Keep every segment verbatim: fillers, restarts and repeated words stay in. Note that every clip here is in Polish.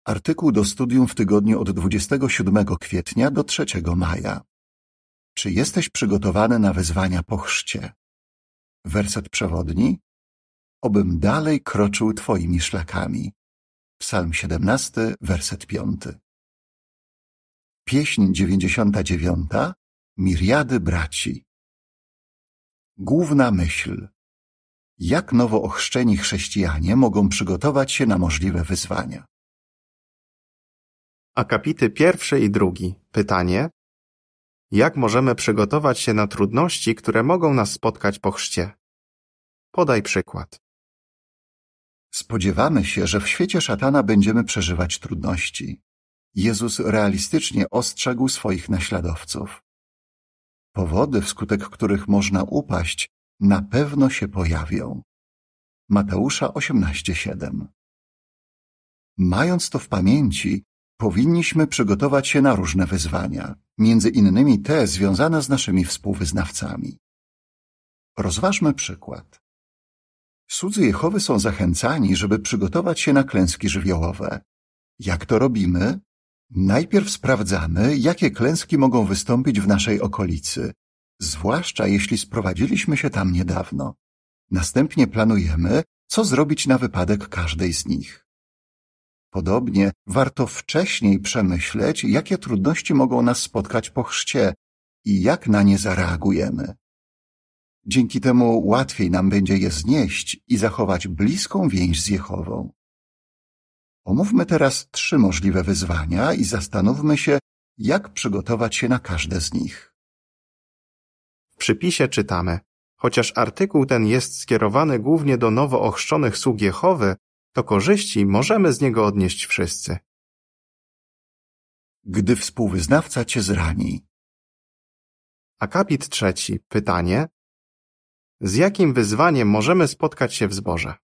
Artykuł do studium w tygodniu od dwudziestego siódmego kwietnia do trzeciego maja. Czy jesteś przygotowany na wyzwania po chrzcie? Werset przewodni. Obym dalej kroczył Twoimi szlakami. Psalm siedemnasty, werset piąty. Pieśń dziewięćdziesiąta dziewiąta. Miriady braci. Główna myśl. Jak nowo ochrzczeni chrześcijanie mogą przygotować się na możliwe wyzwania? Akapity pierwszy i drugi. Pytanie. Jak możemy przygotować się na trudności, które mogą nas spotkać po chrzcie? Podaj przykład. Spodziewamy się, że w świecie szatana będziemy przeżywać trudności. Jezus realistycznie ostrzegł swoich naśladowców. Powody, wskutek których można upaść, na pewno się pojawią. Mateusza osiemnaście siedem. Mając to w pamięci, powinniśmy przygotować się na różne wyzwania, między innymi te związane z naszymi współwyznawcami. Rozważmy przykład. Słudzy Jehowy są zachęcani, żeby przygotować się na klęski żywiołowe. Jak to robimy? Najpierw sprawdzamy, jakie klęski mogą wystąpić w naszej okolicy, zwłaszcza jeśli sprowadziliśmy się tam niedawno. Następnie planujemy, co zrobić na wypadek każdej z nich. Podobnie warto wcześniej przemyśleć, jakie trudności mogą nas spotkać po chrzcie i jak na nie zareagujemy. Dzięki temu łatwiej nam będzie je znieść i zachować bliską więź z Jehową. Omówmy teraz trzy możliwe wyzwania i zastanówmy się, jak przygotować się na każde z nich. W przypisie czytamy: chociaż artykuł ten jest skierowany głównie do nowo ochrzczonych sług Jehowy, to korzyści możemy z niego odnieść wszyscy. Gdy współwyznawca cię zrani. Akapit trzeci. Pytanie. Z jakim wyzwaniem możemy spotkać się w zborze?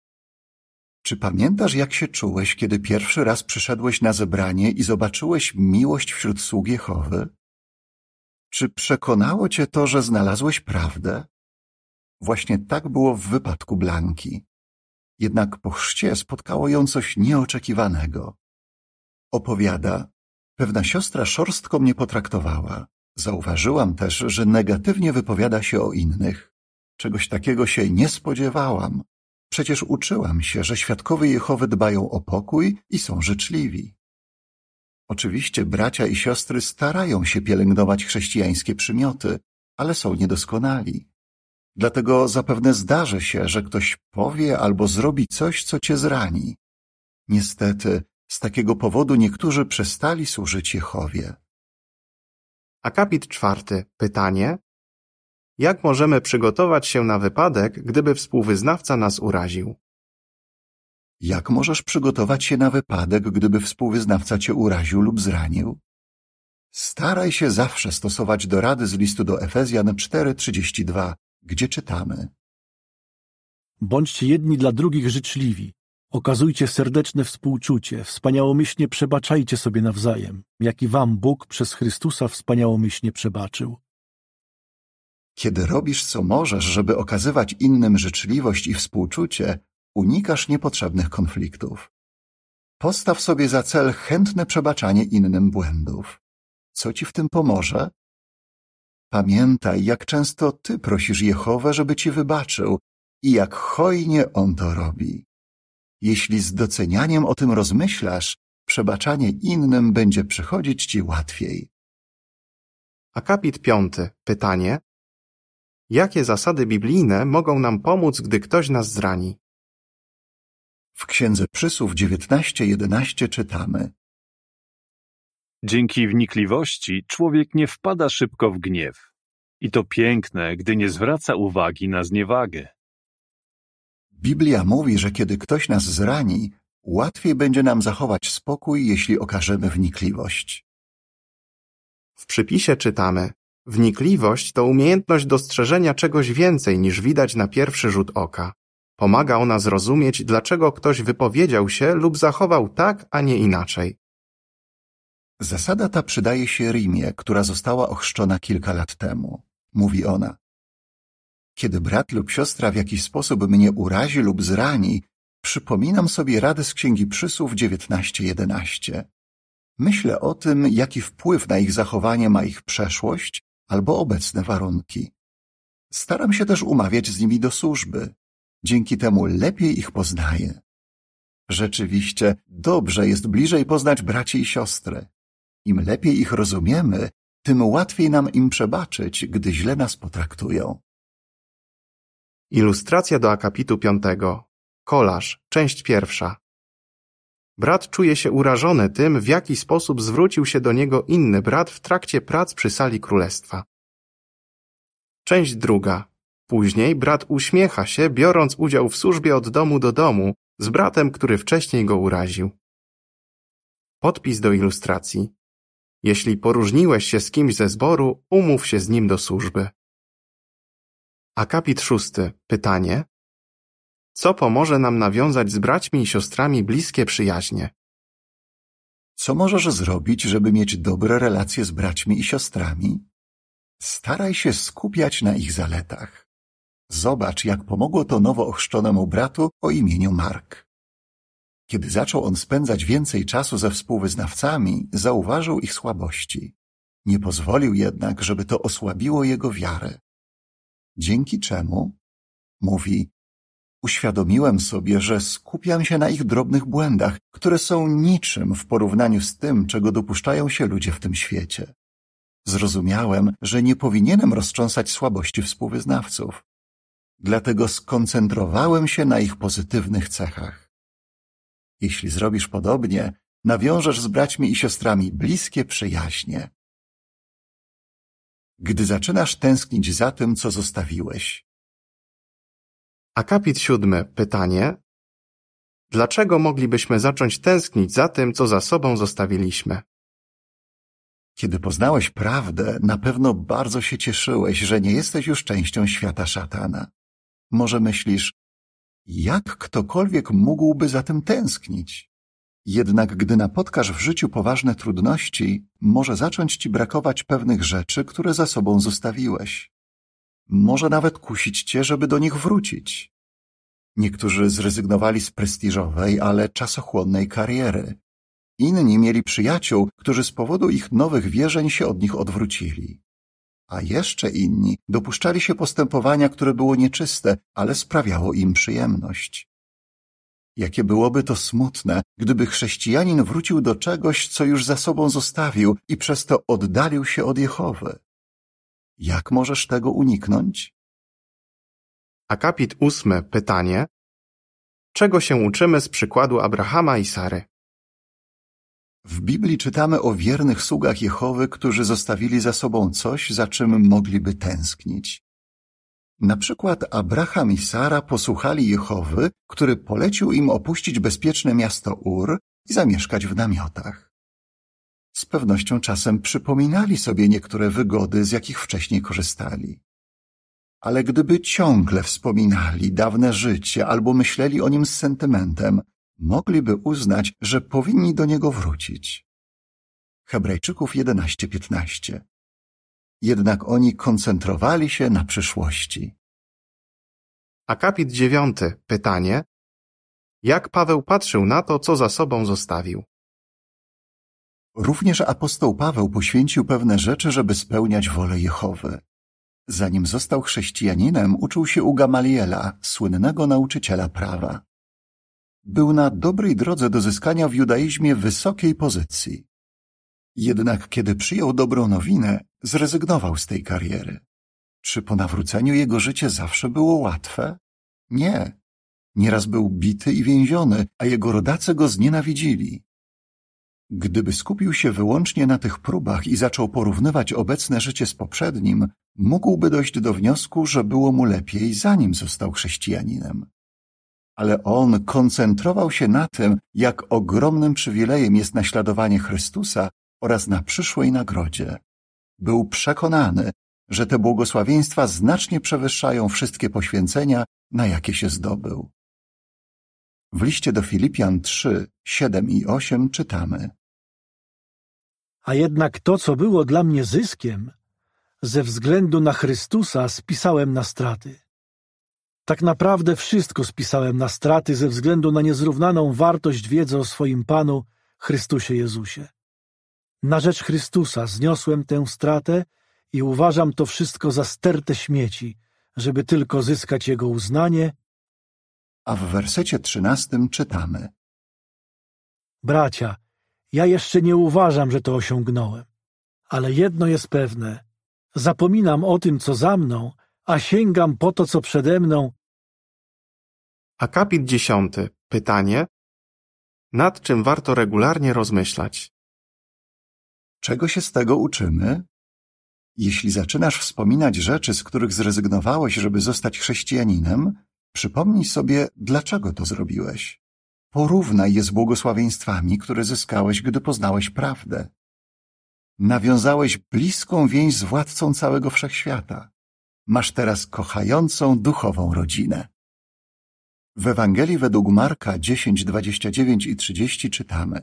Czy pamiętasz, jak się czułeś, kiedy pierwszy raz przyszedłeś na zebranie i zobaczyłeś miłość wśród sług Jehowy? Czy przekonało cię to, że znalazłeś prawdę? Właśnie tak było w wypadku Blanki. Jednak po chrzcie spotkało ją coś nieoczekiwanego. Opowiada, pewna siostra szorstko mnie potraktowała. Zauważyłam też, że negatywnie wypowiada się o innych. Czegoś takiego się nie spodziewałam. Przecież uczyłam się, że świadkowie Jehowy dbają o pokój i są życzliwi. Oczywiście bracia i siostry starają się pielęgnować chrześcijańskie przymioty, ale są niedoskonali. Dlatego zapewne zdarzy się, że ktoś powie albo zrobi coś, co cię zrani. Niestety, z takiego powodu niektórzy przestali służyć Jehowie. Akapit czwarty. Pytanie. Jak możemy przygotować się na wypadek, gdyby współwyznawca nas uraził? Jak możesz przygotować się na wypadek, gdyby współwyznawca cię uraził lub zranił? Staraj się zawsze stosować do rady z listu do Efezjan cztery trzydzieści dwa, gdzie czytamy: Bądźcie jedni dla drugich życzliwi. Okazujcie serdeczne współczucie, wspaniałomyślnie przebaczajcie sobie nawzajem, jak i wam Bóg przez Chrystusa wspaniałomyślnie przebaczył. Kiedy robisz co możesz, żeby okazywać innym życzliwość i współczucie, unikasz niepotrzebnych konfliktów. Postaw sobie za cel chętne przebaczanie innym błędów. Co ci w tym pomoże? Pamiętaj, jak często ty prosisz Jehowę, żeby ci wybaczył i jak hojnie on to robi. Jeśli z docenianiem o tym rozmyślasz, przebaczanie innym będzie przychodzić ci łatwiej. Akapit piąty. Pytanie. Jakie zasady biblijne mogą nam pomóc, gdy ktoś nas zrani? W Księdze Przysłów dziewiętnaście jedenaście czytamy: Dzięki wnikliwości człowiek nie wpada szybko w gniew. I to piękne, gdy nie zwraca uwagi na zniewagę. Biblia mówi, że kiedy ktoś nas zrani, łatwiej będzie nam zachować spokój, jeśli okażemy wnikliwość. W przypisie czytamy: wnikliwość to umiejętność dostrzeżenia czegoś więcej niż widać na pierwszy rzut oka. Pomaga ona zrozumieć, dlaczego ktoś wypowiedział się lub zachował tak, a nie inaczej. Zasada ta przydaje się Rimie, która została ochrzczona kilka lat temu. Mówi ona: kiedy brat lub siostra w jakiś sposób mnie urazi lub zrani, przypominam sobie radę z Księgi Przysłów dziewiętnaście jedenaście. Myślę o tym, jaki wpływ na ich zachowanie ma ich przeszłość albo obecne warunki. Staram się też umawiać z nimi do służby. Dzięki temu lepiej ich poznaję. Rzeczywiście dobrze jest bliżej poznać braci i siostry. Im lepiej ich rozumiemy, tym łatwiej nam im przebaczyć, gdy źle nas potraktują. Ilustracja do akapitu piątego. Kolaż, część pierwsza. Brat czuje się urażony tym, w jaki sposób zwrócił się do niego inny brat w trakcie prac przy sali królestwa. Część druga. Później brat uśmiecha się, biorąc udział w służbie od domu do domu z bratem, który wcześniej go uraził. Podpis do ilustracji. Jeśli poróżniłeś się z kimś ze zboru, umów się z nim do służby. Akapit szósty. Pytanie. Co pomoże nam nawiązać z braćmi i siostrami bliskie przyjaźnie? Co możesz zrobić, żeby mieć dobre relacje z braćmi i siostrami? Staraj się skupiać na ich zaletach. Zobacz, jak pomogło to nowo ochrzczonemu bratu o imieniu Mark. Kiedy zaczął on spędzać więcej czasu ze współwyznawcami, zauważył ich słabości. Nie pozwolił jednak, żeby to osłabiło jego wiarę. Dzięki czemu? Mówi, uświadomiłem sobie, że skupiam się na ich drobnych błędach, które są niczym w porównaniu z tym, czego dopuszczają się ludzie w tym świecie. Zrozumiałem, że nie powinienem roztrząsać słabości współwyznawców. Dlatego skoncentrowałem się na ich pozytywnych cechach. Jeśli zrobisz podobnie, nawiążesz z braćmi i siostrami bliskie przyjaźnie. Gdy zaczynasz tęsknić za tym, co zostawiłeś. Akapit siódmy. Pytanie. Dlaczego moglibyśmy zacząć tęsknić za tym, co za sobą zostawiliśmy? Kiedy poznałeś prawdę, na pewno bardzo się cieszyłeś, że nie jesteś już częścią świata szatana. Może myślisz, jak ktokolwiek mógłby za tym tęsknić? Jednak gdy napotkasz w życiu poważne trudności, może zacząć ci brakować pewnych rzeczy, które za sobą zostawiłeś. Może nawet kusić cię, żeby do nich wrócić. Niektórzy zrezygnowali z prestiżowej, ale czasochłonnej kariery. Inni mieli przyjaciół, którzy z powodu ich nowych wierzeń się od nich odwrócili. A jeszcze inni dopuszczali się postępowania, które było nieczyste, ale sprawiało im przyjemność. Jakie byłoby to smutne, gdyby chrześcijanin wrócił do czegoś, co już za sobą zostawił i przez to oddalił się od Jehowy. Jak możesz tego uniknąć? Akapit ósmy. Pytanie. Czego się uczymy z przykładu Abrahama i Sary? W Biblii czytamy o wiernych sługach Jehowy, którzy zostawili za sobą coś, za czym mogliby tęsknić. Na przykład Abraham i Sara posłuchali Jehowy, który polecił im opuścić bezpieczne miasto Ur i zamieszkać w namiotach. Z pewnością czasem przypominali sobie niektóre wygody, z jakich wcześniej korzystali. Ale gdyby ciągle wspominali dawne życie albo myśleli o nim z sentymentem, mogliby uznać, że powinni do niego wrócić. Hebrajczyków jedenaście piętnaście. Jednak oni koncentrowali się na przyszłości. Akapit dziewiąty. Pytanie. Jak Paweł patrzył na to, co za sobą zostawił? Również apostoł Paweł poświęcił pewne rzeczy, żeby spełniać wolę Jehowy. Zanim został chrześcijaninem, uczył się u Gamaliela, słynnego nauczyciela prawa. Był na dobrej drodze do zyskania w judaizmie wysokiej pozycji. Jednak kiedy przyjął dobrą nowinę, zrezygnował z tej kariery. Czy po nawróceniu jego życie zawsze było łatwe? Nie. Nieraz był bity i więziony, a jego rodacy go znienawidzili. Gdyby skupił się wyłącznie na tych próbach i zaczął porównywać obecne życie z poprzednim, mógłby dojść do wniosku, że było mu lepiej, zanim został chrześcijaninem. Ale on koncentrował się na tym, jak ogromnym przywilejem jest naśladowanie Chrystusa oraz na przyszłej nagrodzie. Był przekonany, że te błogosławieństwa znacznie przewyższają wszystkie poświęcenia, na jakie się zdobył. W liście do Filipian trzy, siedem i osiem czytamy: A jednak to, co było dla mnie zyskiem, ze względu na Chrystusa spisałem na straty. Tak naprawdę wszystko spisałem na straty ze względu na niezrównaną wartość wiedzy o swoim Panu, Chrystusie Jezusie. Na rzecz Chrystusa zniosłem tę stratę i uważam to wszystko za stertę śmieci, żeby tylko zyskać Jego uznanie. A w wersecie trzynastym czytamy: Bracia, ja jeszcze nie uważam, że to osiągnąłem, ale jedno jest pewne. Zapominam o tym, co za mną, a sięgam po to, co przede mną. Akapit dziesiąty. Pytanie: nad czym warto regularnie rozmyślać? Czego się z tego uczymy? Jeśli zaczynasz wspominać rzeczy, z których zrezygnowałeś, żeby zostać chrześcijaninem, przypomnij sobie, dlaczego to zrobiłeś. Porównaj je z błogosławieństwami, które zyskałeś, gdy poznałeś prawdę. Nawiązałeś bliską więź z Władcą całego wszechświata. Masz teraz kochającą duchową rodzinę. W Ewangelii według Marka dziesięć, dwadzieścia dziewięć i trzydzieści czytamy: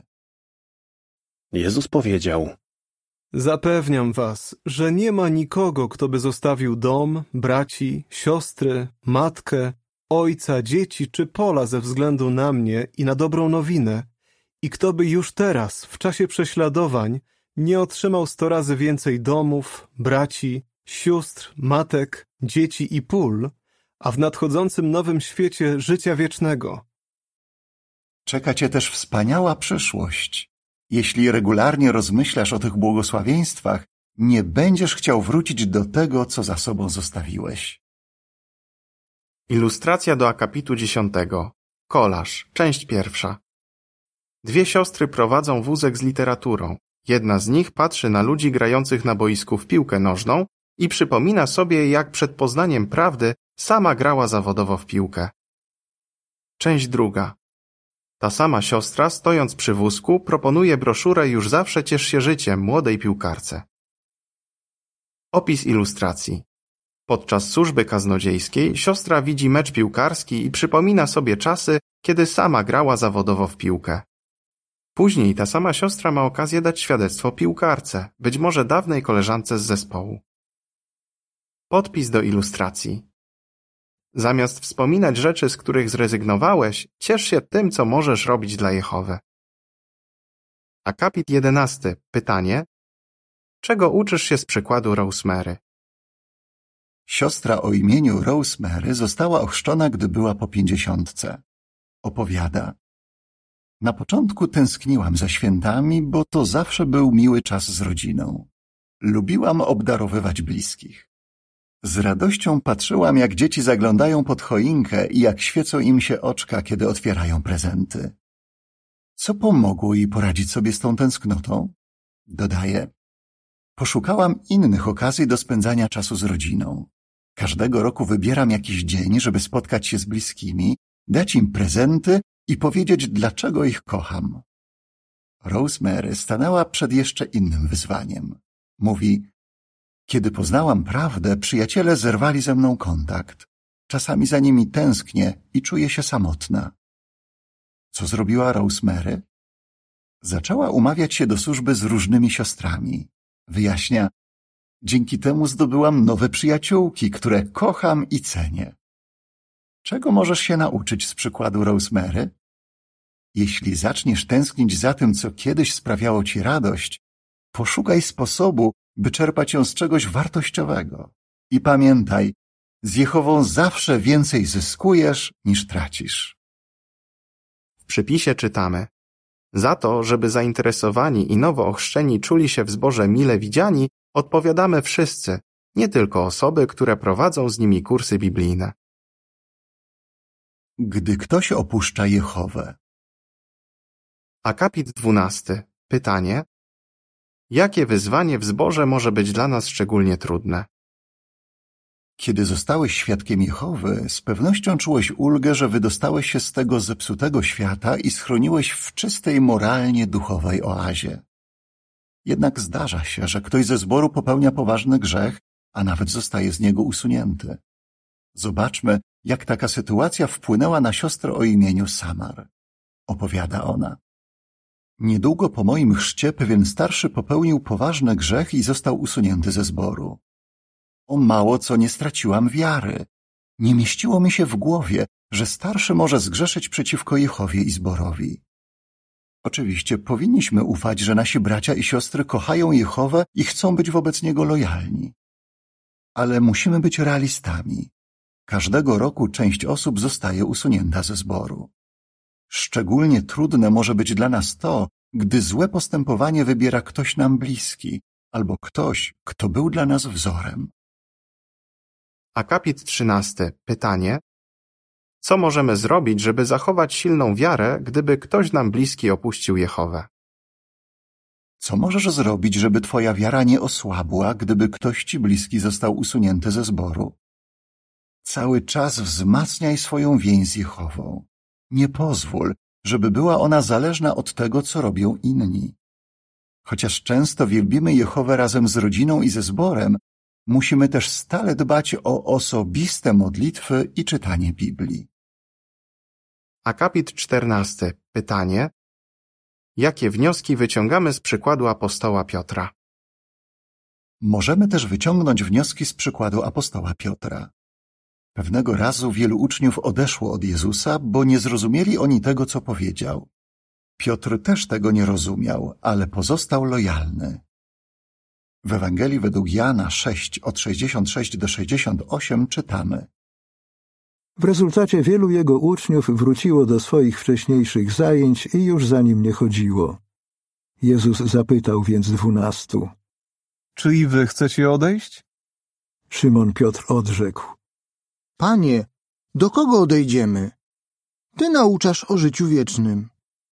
Jezus powiedział: Zapewniam was, że nie ma nikogo, kto by zostawił dom, braci, siostry, matkę, ojca, dzieci czy pola ze względu na mnie i na dobrą nowinę, i kto by już teraz, w czasie prześladowań, nie otrzymał sto razy więcej domów, braci, sióstr, matek, dzieci i pól, a w nadchodzącym nowym świecie życia wiecznego. Czeka cię też wspaniała przyszłość. Jeśli regularnie rozmyślasz o tych błogosławieństwach, nie będziesz chciał wrócić do tego, co za sobą zostawiłeś. Ilustracja do akapitu dziesiątego. Kolaż, część pierwsza. Dwie siostry prowadzą wózek z literaturą. Jedna z nich patrzy na ludzi grających na boisku w piłkę nożną i przypomina sobie, jak przed poznaniem prawdy sama grała zawodowo w piłkę. Część druga. Ta sama siostra, stojąc przy wózku, proponuje broszurę Już zawsze ciesz się życiem młodej piłkarce. Opis ilustracji. Podczas służby kaznodziejskiej siostra widzi mecz piłkarski i przypomina sobie czasy, kiedy sama grała zawodowo w piłkę. Później ta sama siostra ma okazję dać świadectwo piłkarce, być może dawnej koleżance z zespołu. Podpis do ilustracji. Zamiast wspominać rzeczy, z których zrezygnowałeś, ciesz się tym, co możesz robić dla Jehowy. Akapit jedenasty. Pytanie: czego uczysz się z przykładu Rosemary? Siostra o imieniu Rosemary została ochrzczona, gdy była po pięćdziesiątce. Opowiada: Na początku tęskniłam za świętami, bo to zawsze był miły czas z rodziną. Lubiłam obdarowywać bliskich. Z radością patrzyłam, jak dzieci zaglądają pod choinkę i jak świecą im się oczka, kiedy otwierają prezenty. Co pomogło jej poradzić sobie z tą tęsknotą? Dodaje: Poszukałam innych okazji do spędzania czasu z rodziną. Każdego roku wybieram jakiś dzień, żeby spotkać się z bliskimi, dać im prezenty i powiedzieć, dlaczego ich kocham. Rosemary stanęła przed jeszcze innym wyzwaniem. Mówi: Kiedy poznałam prawdę, przyjaciele zerwali ze mną kontakt. Czasami za nimi tęsknię i czuję się samotna. Co zrobiła Rosemary? Zaczęła umawiać się do służby z różnymi siostrami. Wyjaśnia: Dzięki temu zdobyłam nowe przyjaciółki, które kocham i cenię. Czego możesz się nauczyć z przykładu Rosemary? Jeśli zaczniesz tęsknić za tym, co kiedyś sprawiało ci radość, poszukaj sposobu, by czerpać ją z czegoś wartościowego. I pamiętaj, z Jehową zawsze więcej zyskujesz niż tracisz. W przypisie czytamy: za to, żeby zainteresowani i nowo ochrzczeni czuli się w zborze mile widziani, odpowiadamy wszyscy, nie tylko osoby, które prowadzą z nimi kursy biblijne. Gdy ktoś opuszcza Jehowę. Akapit dwunasty. Pytanie: jakie wyzwanie w zborze może być dla nas szczególnie trudne? Kiedy zostałeś świadkiem Jehowy, z pewnością czułeś ulgę, że wydostałeś się z tego zepsutego świata i schroniłeś w czystej moralnie duchowej oazie. Jednak zdarza się, że ktoś ze zboru popełnia poważny grzech, a nawet zostaje z niego usunięty. Zobaczmy, jak taka sytuacja wpłynęła na siostrę o imieniu Samar. Opowiada ona: Niedługo po moim chrzcie pewien starszy popełnił poważny grzech i został usunięty ze zboru. O mało co nie straciłam wiary. Nie mieściło mi się w głowie, że starszy może zgrzeszyć przeciwko Jehowie i zborowi. Oczywiście powinniśmy ufać, że nasi bracia i siostry kochają Jehowę i chcą być wobec Niego lojalni. Ale musimy być realistami. Każdego roku część osób zostaje usunięta ze zboru. Szczególnie trudne może być dla nas to, gdy złe postępowanie wybiera ktoś nam bliski albo ktoś, kto był dla nas wzorem. Akapit trzynasty. Pytanie: co możemy zrobić, żeby zachować silną wiarę, gdyby ktoś nam bliski opuścił Jehowę? Co możesz zrobić, żeby twoja wiara nie osłabła, gdyby ktoś ci bliski został usunięty ze zboru? Cały czas wzmacniaj swoją więź z Jehową. Nie pozwól, żeby była ona zależna od tego, co robią inni. Chociaż często wielbimy Jehowę razem z rodziną i ze zborem, musimy też stale dbać o osobiste modlitwy i czytanie Biblii. Akapit czternasty. Pytanie: jakie wnioski wyciągamy z przykładu apostoła Piotra? Możemy też wyciągnąć wnioski z przykładu apostoła Piotra. Pewnego razu wielu uczniów odeszło od Jezusa, bo nie zrozumieli oni tego, co powiedział. Piotr też tego nie rozumiał, ale pozostał lojalny. W Ewangelii według Jana sześć, od sześćdziesiąt sześć do sześćdziesiąt osiem czytamy: W rezultacie wielu jego uczniów wróciło do swoich wcześniejszych zajęć i już za nim nie chodziło. Jezus zapytał więc dwunastu: Czy i wy chcecie odejść? Szymon Piotr odrzekł: Panie, do kogo odejdziemy? Ty nauczasz o życiu wiecznym.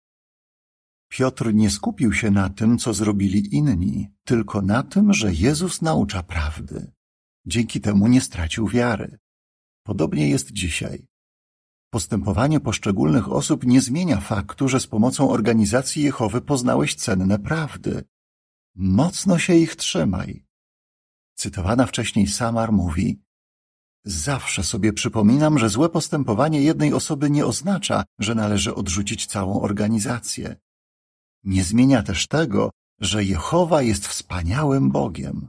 Piotr nie skupił się na tym, co zrobili inni, tylko na tym, że Jezus naucza prawdy. Dzięki temu nie stracił wiary. Podobnie jest dzisiaj. Postępowanie poszczególnych osób nie zmienia faktu, że z pomocą organizacji Jehowy poznałeś cenne prawdy. Mocno się ich trzymaj. Cytowana wcześniej Samar mówi: zawsze sobie przypominam, że złe postępowanie jednej osoby nie oznacza, że należy odrzucić całą organizację. Nie zmienia też tego, że Jehowa jest wspaniałym Bogiem.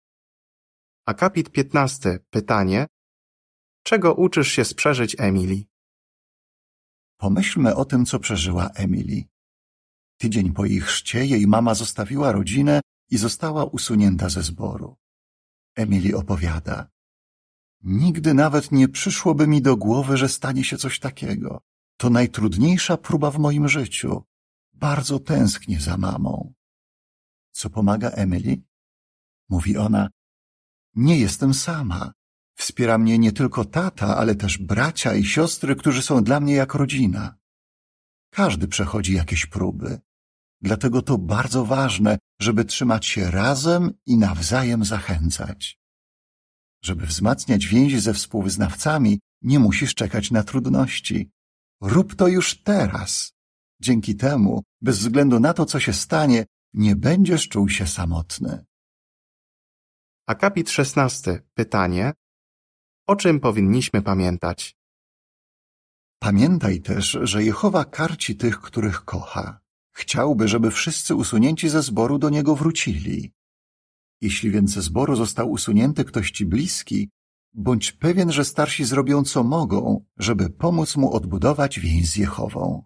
Akapit piętnasty. Pytanie: czego uczysz się z przeżyć Emily? Pomyślmy o tym, co przeżyła Emily. Tydzień po jej chrzcie jej mama zostawiła rodzinę i została usunięta ze zboru. Emily opowiada: nigdy nawet nie przyszłoby mi do głowy, że stanie się coś takiego. To najtrudniejsza próba w moim życiu. Bardzo tęsknię za mamą. Co pomaga Emily? Mówi ona: nie jestem sama. Wspiera mnie nie tylko tata, ale też bracia i siostry, którzy są dla mnie jak rodzina. Każdy przechodzi jakieś próby. Dlatego to bardzo ważne, żeby trzymać się razem i nawzajem zachęcać. Żeby wzmacniać więzi ze współwyznawcami, nie musisz czekać na trudności. Rób to już teraz. Dzięki temu, bez względu na to, co się stanie, nie będziesz czuł się samotny. Akapit szesnasty. Pytanie: o czym powinniśmy pamiętać? Pamiętaj też, że Jehowa karci tych, których kocha. Chciałby, żeby wszyscy usunięci ze zboru do Niego wrócili. Jeśli więc ze zboru został usunięty ktoś ci bliski, bądź pewien, że starsi zrobią co mogą, żeby pomóc mu odbudować więź z Jehową.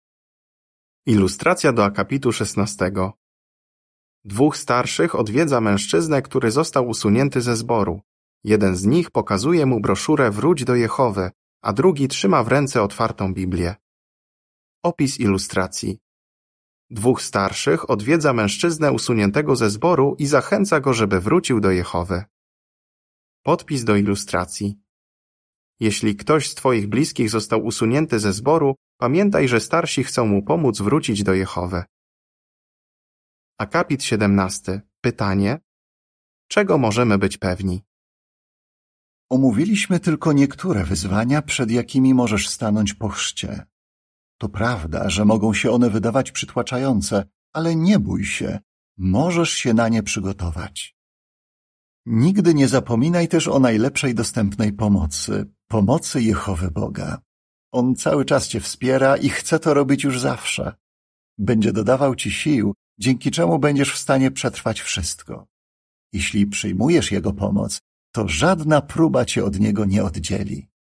Ilustracja do akapitu szesnastego. Dwóch starszych odwiedza mężczyznę, który został usunięty ze zboru. Jeden z nich pokazuje mu broszurę Wróć do Jehowy, a drugi trzyma w ręce otwartą Biblię. Opis ilustracji. Dwóch starszych odwiedza mężczyznę usuniętego ze zboru i zachęca go, żeby wrócił do Jehowy. Podpis do ilustracji. Jeśli ktoś z twoich bliskich został usunięty ze zboru, pamiętaj, że starsi chcą mu pomóc wrócić do Jehowy. Akapit siedemnasty. Pytanie: czego możemy być pewni? Omówiliśmy tylko niektóre wyzwania, przed jakimi możesz stanąć po chrzcie. To prawda, że mogą się one wydawać przytłaczające, ale nie bój się, możesz się na nie przygotować. Nigdy nie zapominaj też o najlepszej dostępnej pomocy, pomocy Jehowy Boga. On cały czas cię wspiera i chce to robić już zawsze. Będzie dodawał ci sił, dzięki czemu będziesz w stanie przetrwać wszystko. Jeśli przyjmujesz Jego pomoc, to żadna próba cię od Niego nie oddzieli.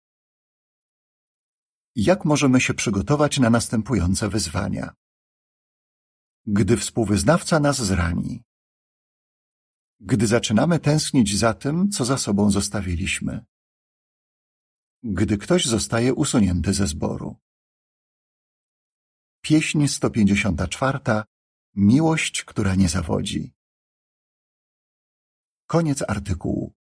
Jak możemy się przygotować na następujące wyzwania? Gdy współwyznawca nas zrani. Gdy zaczynamy tęsknić za tym, co za sobą zostawiliśmy. Gdy ktoś zostaje usunięty ze zboru. Pieśń sto pięćdziesiąta czwarta. Miłość, która nie zawodzi. Koniec artykułu.